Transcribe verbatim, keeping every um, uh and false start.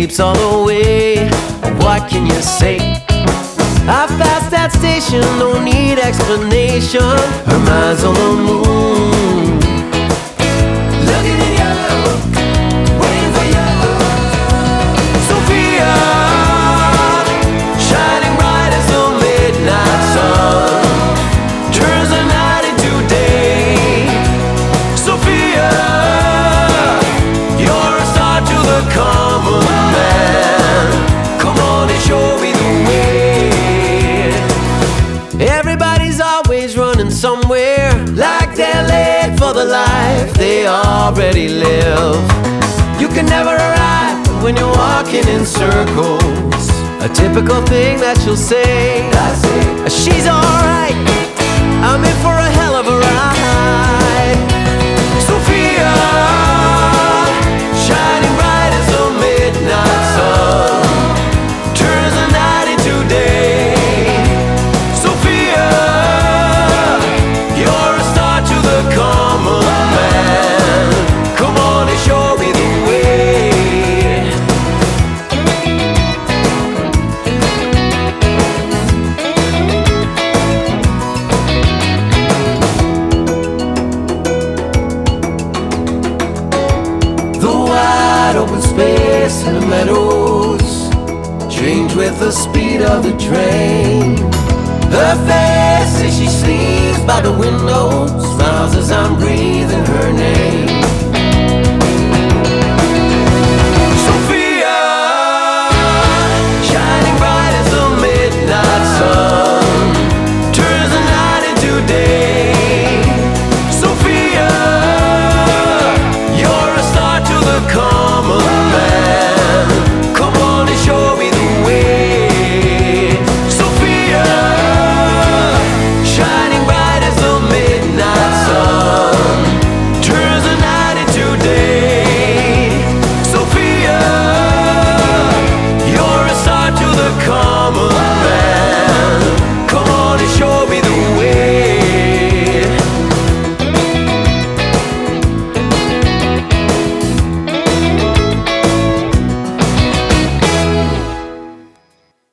keeps all the way. What can you say? I passed that station, no need explanation. Her mind's on the moon, looking at you, waiting for you. Sophia, shining bright as the midnight sun, turns the night into day. Sophia, you're a star to the common man. Come on and show me the way. Everybody's always running somewhere, like they're late for the life they already live. You can never arrive when you're walking in circles. A typical thing that she'll say, I say, she's alright, I'm in for a hell of a ride. Sophia, shining bright as the midnight sun, turns the night into day. Sophia, you're a star to the common man. Come on and show me the way. The wide open space in the meadows change with the speed of the train. Her face as she sleeps by the window smiles as I'm breathing her name.